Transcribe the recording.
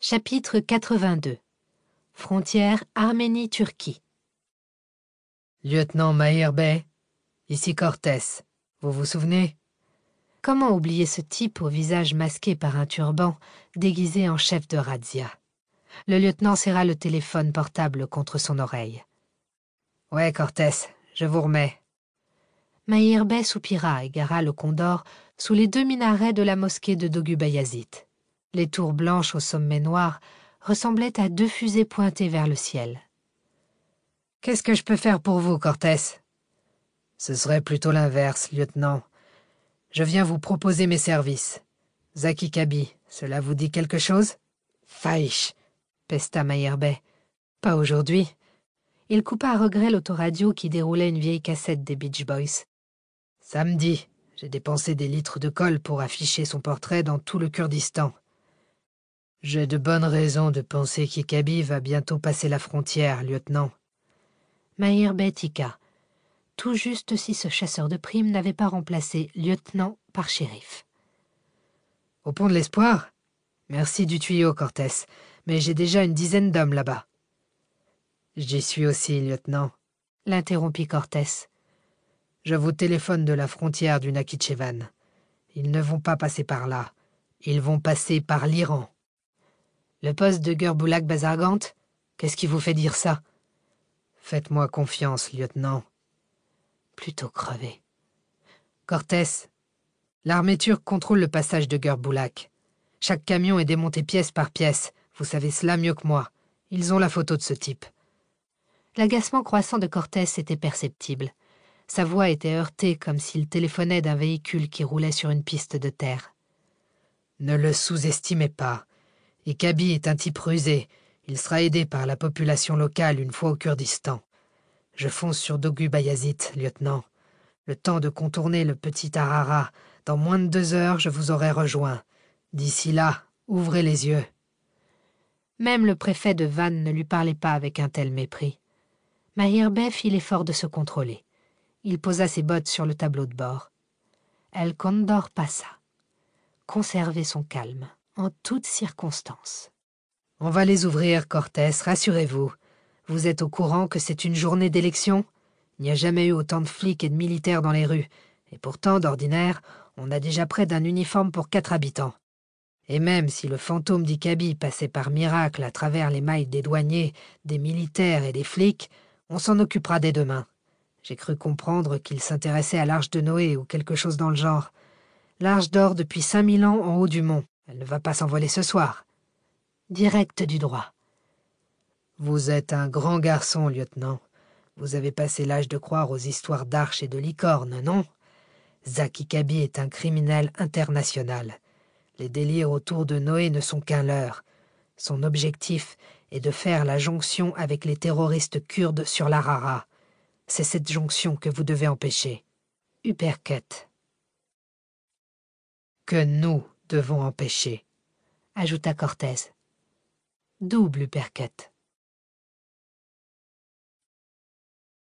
Chapitre 82. Frontière Arménie-Turquie. Lieutenant Mahir Bey, ici Cortés. Vous vous souvenez? Comment oublier ce type au visage masqué par un turban, déguisé en chef de razzia? Le lieutenant serra le téléphone portable contre son oreille. « Ouais, Cortés, je vous remets. » Mahir Bey soupira et gara le Condor sous les 2 minarets de la mosquée de Dogu Bayazit. Les tours blanches au sommet noir ressemblaient à 2 fusées pointées vers le ciel. « Qu'est-ce que je peux faire pour vous, Cortés? »« Ce serait plutôt l'inverse, lieutenant. Je viens vous proposer mes services. Zaki Kaby, cela vous dit quelque chose? »« Faïch !» pesta Mahir Bey. « Pas aujourd'hui. » Il coupa à regret l'autoradio qui déroulait une vieille cassette des Beach Boys. « Samedi, j'ai dépensé des litres de colle pour afficher son portrait dans tout le Kurdistan. J'ai de bonnes raisons de penser qu'Ikaby va bientôt passer la frontière, lieutenant. » Mahir Bey tiqua. Tout juste si ce chasseur de primes n'avait pas remplacé lieutenant par shérif. « Au pont de l'Espoir? Merci du tuyau, Cortés, mais j'ai déjà une dizaine d'hommes là-bas. »« J'y suis aussi, lieutenant. » l'interrompit Cortés. « Je vous téléphone de la frontière du Nakhichevan. Ils ne vont pas passer par là. Ils vont passer par l'Iran. »« Le poste de Gurbulak-Bazargant? Qu'est-ce qui vous fait dire ça? » ?»« Faites-moi confiance, lieutenant. » Plutôt crevé. « Cortés, l'armée turque contrôle le passage de Gurbulak. Chaque camion est démonté pièce par pièce. Vous savez cela mieux que moi. Ils ont la photo de ce type. » L'agacement croissant de Cortés était perceptible. Sa voix était heurtée comme s'il téléphonait d'un véhicule qui roulait sur une piste de terre. « Ne le sous-estimez pas. Ikaby est un type rusé. Il sera aidé par la population locale une fois au Kurdistan. Je fonce sur Dogu Bayazit, lieutenant. Le temps de contourner le petit Harara. Dans moins de 2 heures, je vous aurai rejoint. D'ici là, ouvrez les yeux. » Même le préfet de Van ne lui parlait pas avec un tel mépris. Mahir Bey fit l'effort de se contrôler. Il posa ses bottes sur le tableau de bord. El Condor passa. Conservez son calme, en toutes circonstances. « On va les ouvrir, Cortés, rassurez-vous. Vous êtes au courant que c'est une journée d'élection? Il n'y a jamais eu autant de flics et de militaires dans les rues. Et pourtant, d'ordinaire, on a déjà près d'un uniforme pour 4 habitants. Et même si le fantôme d'Ikaby passait par miracle à travers les mailles des douaniers, des militaires et des flics, on s'en occupera dès demain. J'ai cru comprendre qu'il s'intéressait à l'Arche de Noé ou quelque chose dans le genre. L'Arche dort depuis 5000 ans en haut du mont. Elle ne va pas s'envoler ce soir. » Direct du droit. « Vous êtes un grand garçon, lieutenant. Vous avez passé l'âge de croire aux histoires d'arches et de licornes, non? Zaki Kaby est un criminel international. Les délires autour de Noé ne sont qu'un leurre. Son objectif est de faire la jonction avec les terroristes kurdes sur l'Arara. C'est cette jonction que vous devez empêcher. Uppercut. Que nous devons empêcher, ajouta Cortés. Double uppercut.